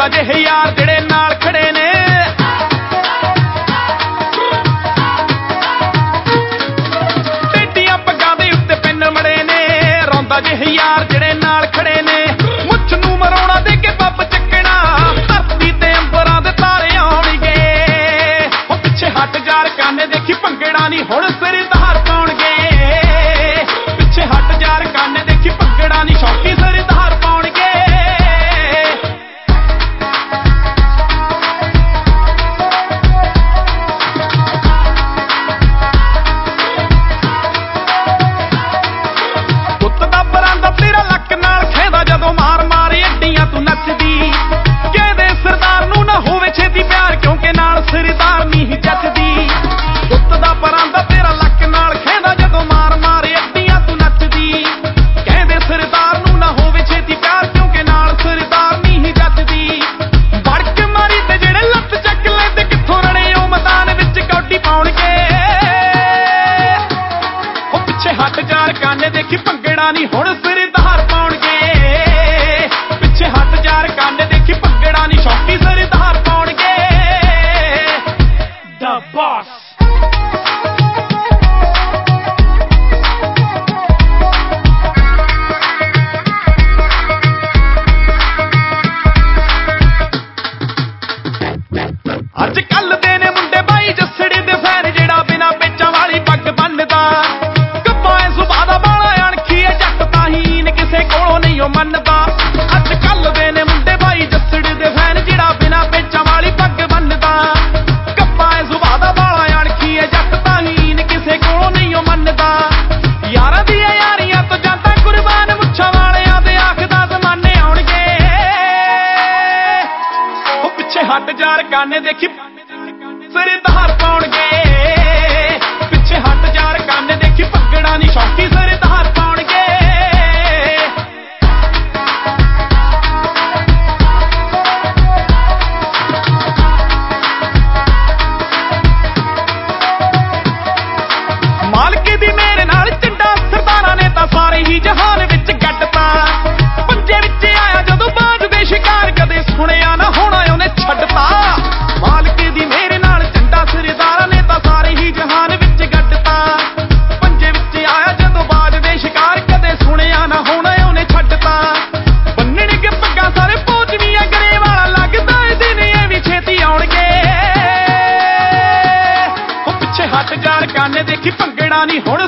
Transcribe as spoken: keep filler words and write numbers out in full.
ਰੌਂਦਾ ਜਿਹੇ ਯਾਰ ਜਿਹੜੇ ਨਾਲ ਖੜੇ ਨੇ ਟੇਡੀਆਂ ਪੱਗਾਂ ਦੇ ਉੱਤੇ ਪਿੰਨ ਮੜੇ ਨੇ ਰੌਂਦਾ ਜਿਹੇ ਯਾਰ ਜਿਹੜੇ ਨਾਲ ਖੜੇ ਨੇ ਮੁੱਛ ਨੂੰ ਮਰਾਉਣਾ ਦੇ ਕੇ ਪੱਪ ਚੱਕਣਾ ਧਰਤੀ ਤੇ ਅੰਬਰਾਂ ਦੇ ਤਾਰੇ ਆਉਣਗੇ ਉਹ ਪਿੱਛੇ ਹਟ ਜਾ ਰਕਾਨੇ ਦੇਖੀ ਭੰਗੜਾ ਨਹੀਂ ਹੁਣ ਸਿਰ ਧਾਰ ਪਾਉਣਗੇ ਪਿੱਛੇ ਹਟ ਜਾ ਰਕਾਨੇ ਦੇਖੀ ਭੰਗੜਾ ਨਹੀਂ ਸ਼ੌਕੀ ਸਿਰ ਧਾਰ ਪਾਉਣਗੇ ਪੁੱਤ ਦਾ ਪਰਾਂਦਾ ਤੇਰਾ ਲੱਕ ਨਾਲ ਖੇਦਾ ਜਦੋਂ ਮਾਰ ਮਾਰ ਅੱਡੀਆਂ ਤੂੰ ਨੱਚਦੀ ਕਹਿੰਦੇ ਸਰਦਾਰ ਨੂੰ ਨਾ ਹੋਵੇ ਛੇਤੀ ਪਿਆਰ ਕਿਉਂਕਿ ਨਾਲ ਸਰਦਾਰ ਨਹੀਂ ਜੱਚਦੀ ਪੁੱਤ ਦਾ ਪਰਾਂਦਾ ਤੇਰਾ ਲੱਕ ਨਾਲ ਖੇਦਾ ਜਦੋਂ ਮਾਰ ਮਾਰ ਅੱਡੀਆਂ ਤੂੰ ਨੱਚਦੀ ਕਹਿੰਦੇ ਸਰਦਾਰ ਨੂੰ ਨਾ ਹੋਵੇ ਛੇਤੀ ਪਿਆਰ ਕਿਉਂਕਿ ਨਾਲ ਸਰਦਾਰ ਨਹੀਂ ਜੱਚਦੀ ਵੜ ਕੇ ਮਾਰੀ ਤੇ ਜਿਹੜੇ ਲੱਤ ਚੱਕ ਲੈਂਦੇ ਕਿੱਥੋਂ ਰਣੇ ਉਹ ਮੈਦਾਨ ਵਿੱਚ ਕੌਡੀ ਪਾਉਣਗੇ ਉਹ ਪਿੱਛੇ ਹਟ ਜਾ ਰਕਾਨੇ ਦੇਖੀ ਭੰਗੜਾ ਨਹੀਂ ਹੁਣ ਸਿਰ ਧਾਰ ਪਾਉਣਗੇ ਪਿੱਛੇ ਹਟ ਜਾ ਰਕਾਨੇ ਦੇਖੀ ਭੰਗੜਾ ਨਹੀਂ ਸ਼ੌਕੀ ਸਿਰ ਧਾਰ ਪਾਉਣਗੇ The Boss ਅੱਜ ਕੱਲ ਦੇ ਨੇ ਮੁੰਡੇ ਬਾਈ ਜੱਸੜੇ ਦੇ ਫੈਨ ਜਿਹੜਾ ਬਿਨਾ ਪੇਚਾਂ ਵਾਲੀ ਪੱਗ ਬੰਨਦਾ ਕੱਪਾਂ ਐ ਸੁਭਾ ਦਾ ਬਾਲਾ ਅਣਖੀ ਐ ਜੱਟ ਤਾਂ ਹੀ ਨ ਕਿਸੇ ਕੋਲੋਂ ਨਹੀਂ ਉਹ ਮੰਨਦਾ ਅੱਜ ਕੱਲ ਦੇ ਨੇ ਮੁੰਡੇ ਬਾਈ ਜੱਸੜੇ ਦੇ ਫੈਨ ਜਿਹੜਾ ਬਿਨਾ ਪੇਚਾਂ ਵਾਲੀ ਪੱਗ ਬੰਨਦਾ ਕੱਪਾਂ ਐ ਸੁਭਾ ਦਾ ਬਾਲਾ ਅਣਖੀ ਐ ਜੱਟ ਤਾਂ ਹੀ ਨ ਕਿਸੇ ਕੋਲੋਂ ਨਹੀਂ ਉਹ ਮੰਨਦਾ ਯਾਰਾਂ ਦੀਆਂ ਯਾਰੀਆਂ ਤੋਂ ਜਾਂਦਾ ਕੁਰਬਾਨ ਮੁੱਛਾਂ ਵਾਲਿਆਂ ਦੇ ਆਖਦਾ ਜ਼ਮਾਨੇ ਆਉਣਗੇ ਉਹ ਪਿੱਛੇ ਹਟ ਜਾ ਰਕਾਨੇ ਦੇਖੀ ਸਿਰ ਧਾਰ ਪਾਉਣਗੇ ਪਿੱਛੇ ਹਟ ਜਾ ਰਕਾਨੇ ਦੇਖੀ ਭੰਗੜਾ ਨਹੀਂ ਸ਼ੌਕੀ ਸਿਰ ਧਾਰ ਪਾਉਣਗੇ ਮਾਲਕੀ ਦੀ ਮੇਰੇ ਨਾਲ ਚੰਡਾ ਸਰਦਾਰਾਂ ਨੇ ਤਾਂ ਸਾਰੇ ਹੀ ਜਹਾਨ ਵਿੱਚ ਗੱਡਤਾ ਪੰਜੇ ਵਿੱਚ ਆਇਆ ਜਦੋਂ ਬਾਜ ਦੇ ਸ਼ਿਕਾਰ ਕਦੇ ਸੁਣਿਆ ਨਾ ਹੋਣਾ ਉਹਨੇ ਛੱਡਤਾ ਮਾਲਕੀ ਦੀ ਮੇਰੇ ਨਾਲ ਚੰਡਾ ਸਰਦਾਰਾਂ ਨੇ ਤਾਂ ਸਾਰੇ ਹੀ ਜਹਾਨ ਵਿੱਚ ਗੱਡਤਾ ਪੰਜੇ ਵਿੱਚ ਆਇਆ ਜਦੋਂ ਬਾਜ ਦੇ ਸ਼ਿਕਾਰ ਕਦੇ ਸੁਣਿਆ ਨਾ ਹੋਣਾ ਉਹਨੇ ਛੱਡਤਾ ਬੰਨਣਗੇ ਪੱਗਾਂ ਸਾਰੇ ਪੋਚਵੀਆਂ ਗਰੇ ਵਾਲਾ ਲੱਗਦਾ ਏ ਦਿਨ ਇਹ ਵੀ ਛੇਤੀ ਆਉਣਗੇ ਉਹ ਪਿੱਛੇ ਹਟ ਜਾ ਰਕਾਨੇ ਦੇਖੀ ਭੰਗੜਾ ਨਹੀਂ ਹੁਣ